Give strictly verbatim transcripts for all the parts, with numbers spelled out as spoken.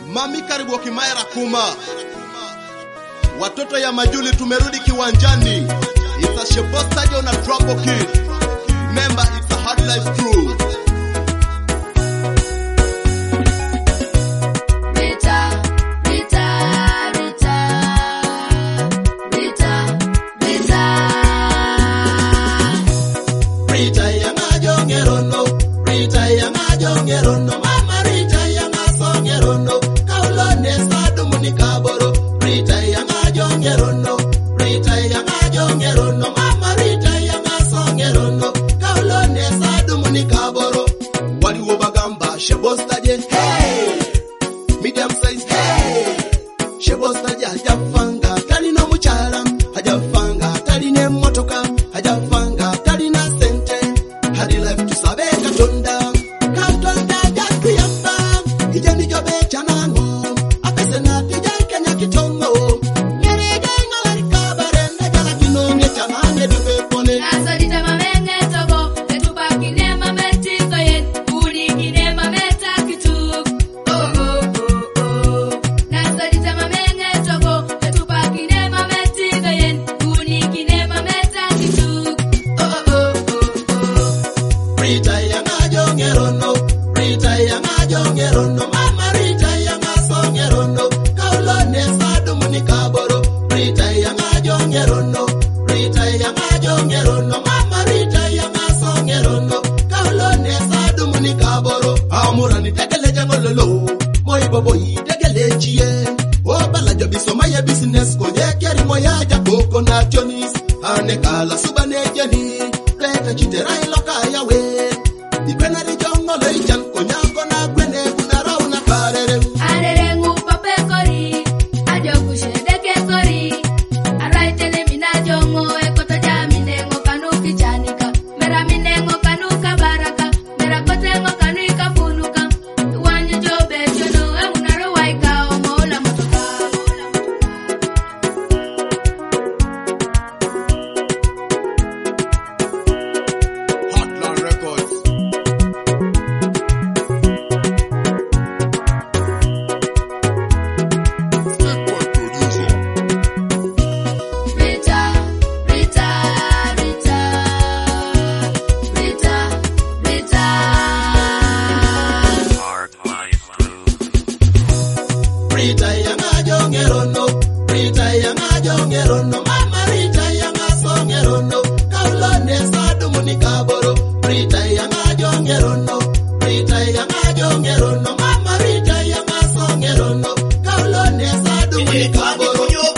Mami karibu Kimaira Kuma. Watoto ya Majuli tumerudi kiwanjani. It's a Shebo Stadium na Trouble Kid. Remember, it's a hard life crew. Rita yanga jongerono, Rita yanga jongerono, mama Rita yanga songerono, kaulone sadumu nikaboro. Rita yanga jongerono, Rita yanga jongerono, mama Rita yanga songerono, kaulone sadumu nikaboro. Wali wobagamba Shebo Stadium, hey, medium size, hey, Shebo Stadium hajafanga, tali no muchala, hajafanga, tali ne motoka, hajafanga, tali na hadi life to sabe katonda katonda jatu yamba ijani jobe chanango apesena tijani kenya kitongo nyerege ngala kabarenda jala kinonge chamane dupe pone asali tama menge togo etupa kinema metiko yen uli kinema meta kitu oh oh oh oh asali tama menge togo etupa kinema metiko yen uli kinema meta kitu oh oh oh Rita yanga jongerono, Rita yanga jongerono, mama Rita yanga songerono, kaulone sadumu nikaboro. Rita yanga jongerono, Rita yanga jongerono, mama Rita yanga songerono, kaulone sadumu nikaboro. Amura ni tegele jangololo, moi bobo yi tegele chie. O bala jobi soma ye business ko ye keri moya jaboko na Jonis. Ane kala subane jeni, pleka chitera iloka yawe. Ikena rijongo leichan konyako na gwene kuna rauna karere. Arere ngupa pekori, ajo kushedeke kori. Araitele minajongo ekota jaminengo kanuki chanika. Mera minengo kanuka baraka, mera kotengo kanuika funuka. Tuwanyo jobe jono emunaro waika omola motoka. Hotline Records. Rita, Rita, Rita, Rita, Rita. Rita yanga jongerono, Rita yanga jongerono, mama Rita yanga songerono, kaulone sadumu nikaboro. Rita yanga jongerono, Rita yanga jongerono, mama Rita yanga songerono, kaulone sadumu nikaboro.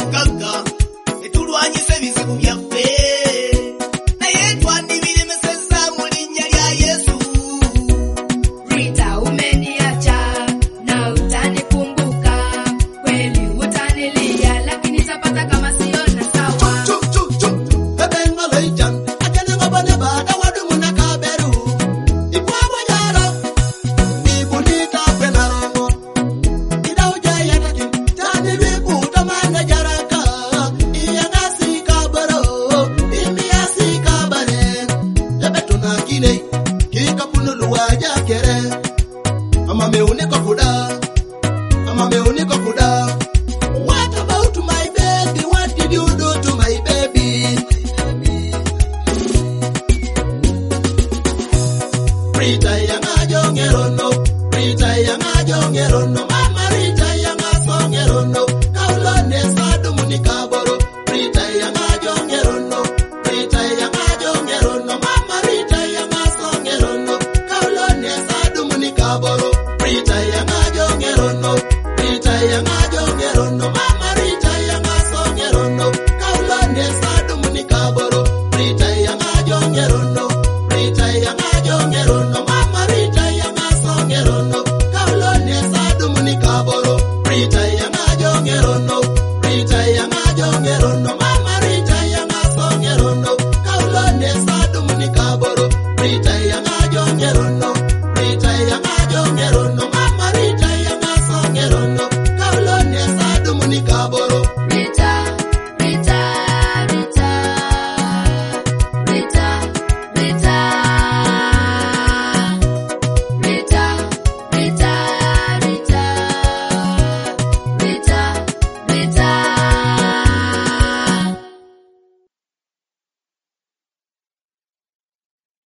Rita umeniacha na utanikumbuka, kweli utanilia, lakini tapata kama siona sawa. Chuk chuk chuk, ebenga leichan, akene ngobane bada wadumu na kaberu. Ikwa wajara, ibunita penarongo. Ida ujaya takin, tani vipu tamana jaraka. Iyangasi kabaro, imiasi kabare. Ebetuna kine, kika punulu waja kere. Ama meuniko kuda, ama meuniko kuda. What about my baby? What did you do to my baby? Rita yanga jongerono, Rita yanga jongerono, mama Rita yanga songerono, kaulone sadumu nikaboro. Rita yanga jongerono, Rita yanga jongerono, mama Rita yanga songerono, kaulone sadumu nikaboro.